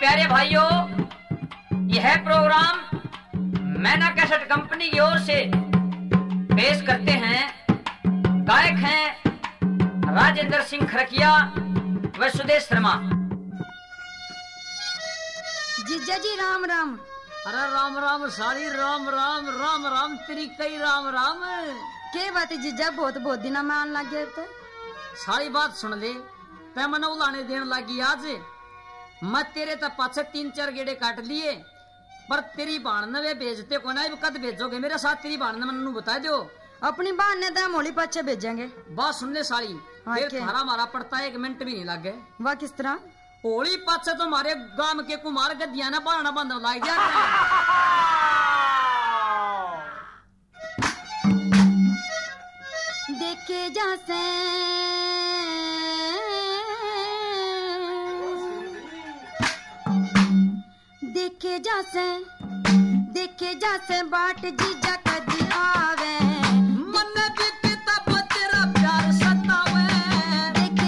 प्यारे भाइयों, यह प्रोग्राम मैना कैसेट कंपनी की ओर से पेश करते हैं। गायक हैं राजेंद्र सिंह खरकिया व सुदेश शर्मा। जीजा जी राम राम। अरे राम राम सारी, राम राम राम राम तेरी कई राम राम। के बात है जीजा, बहुत दिन में आने लग गया तो सारी बात सुन ले। तै मने उलाने देने लगी आज। मैं तेरे तो पाछे 3-4 गेड़े काट लिए, पर तेरी बाण ने वे भेजते को ना। कद भेजोगे मेरे साथ? तेरी बाण ने मनु बता दो। अपनी बहन ने तो मोली पाछे भेजेंगे। बात सुन ले सारी। हाँ, फिर थारा मारा पड़ता है 1 मिनट भी नहीं लगे। वाह किस तरह? होली पाछे तो हमारे गांव के कुमार गद्दिया ना बाणा बंद लाग दिया। देखे जैसे देखे जैसे बाट जीजा कदी आवे। मन भी किताब तेरा प्यार सतावे। देखे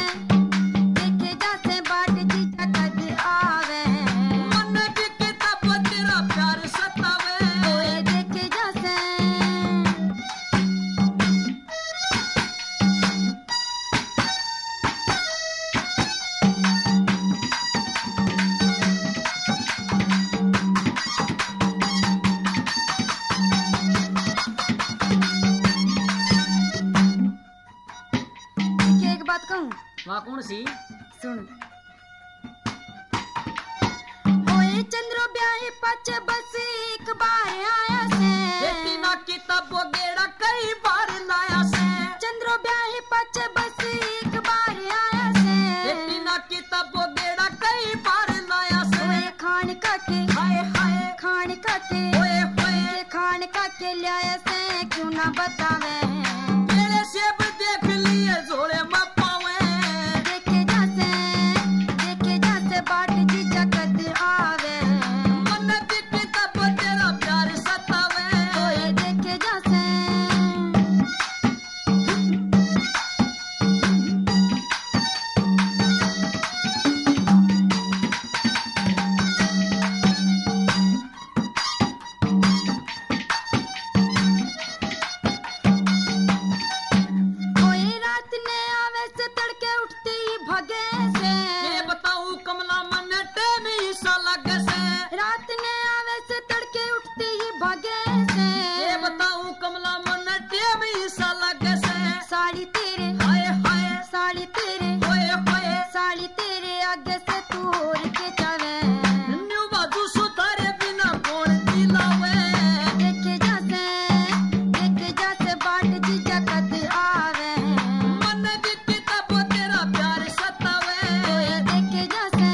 जैसे बाट जीजा कदी आवे। मन भी किताब तेरा प्यार सतावे। ओए देखे जैसे वहाँ कौन सी सुन। ओए चंद्रो ब्याही पचे बस एक बार आया से। बेटी ना किताब गेड़ा कई बार लाया से। चंद्रो ब्याही पचे बस एक बार आया से। बेटी ना किताब गेड़ा कई बार लाया से। ओए खान काके हाय हाय खान काके ओए ओए खान काके लाया से क्यों ना बतावे। मेरे सेब देख लिए झोले में बाट जीजा कद आवे। मन भी किताब तेरा प्यार सतावे। ओए देखे जैसे ओए रात ने आवे से तड़के उठती भगे से। ये बताऊं कमला मन टेम ईसा लगे से। रात ने आवे से तड़के उठती ही भगे से। ये बताऊं कमला मन टेम ईसा लगे से। साड़ी तेरे हाय हाय साड़ी तेरे ओए ओए साड़ी तेरे आगे से तू और के जावे। न्यू बाजू सुतारे बिना कौन दिलावे। देखे जैसे बाट जीजा कद आवे। मन भी किताब तेरा प्यार सतावे। ओए देखे जैसे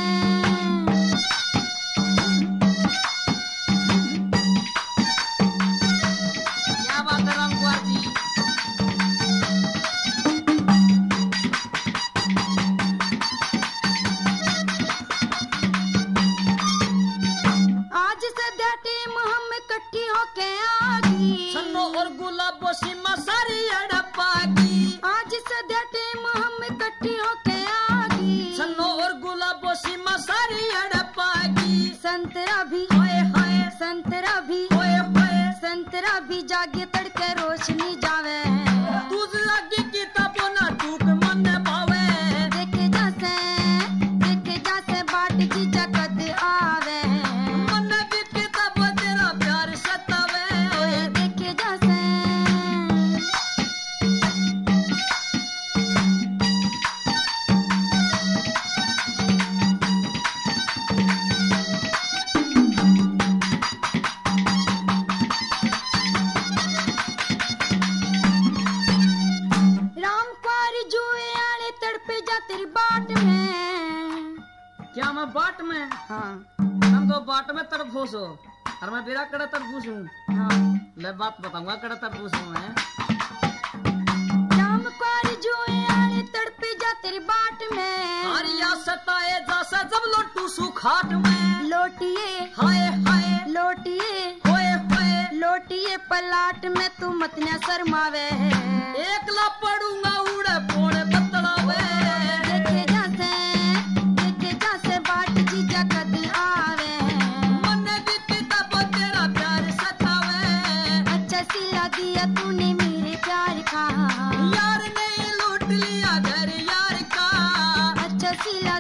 क्या बात है राम कुमार जी। आज सदा टीम हम इकट्ठी होके आगी। सन्नो और गुलाबो सीमा सारी अड़पागी। आज सदा टीम हम इकट्ठी होके आगी। सन्नो और गुलाबो सीमा सारी अड़पागी। संतरा भी हाय हाय संतरा भी ओए ओए संतरा भी जागे तड़के रोशनी जावे। दूध लगी किताब ना टूक मन भावे। देखे जैसे बाट जीजा कद आवे। मन भी किताब तेरा प्यार सतावे। ओए देखे जैसे राम कुआरी जुए आने तड़पे जा तेरी बाट में। क्या मैं बाट में? हाँ हम तो बाट में तरफूस हो और मैं बेरा कड़ा तरफूस हूँ। हाँ ले बात बताऊंगा कड़ा तरफूस हूँ मैं। राम कुआरी जुए आने तड़पे जा तेरी बाट में। आरिया सताए जैसा जब लोटू सुखाट में। लोटिए हाय हाय लोटिए ओए ओए लोटिए पलाट में तू मत न शर्मावे। एकला पड़ूंगा उड़े पोड़े बतलावे। देखे जैसे बाट जीजा कद रसीला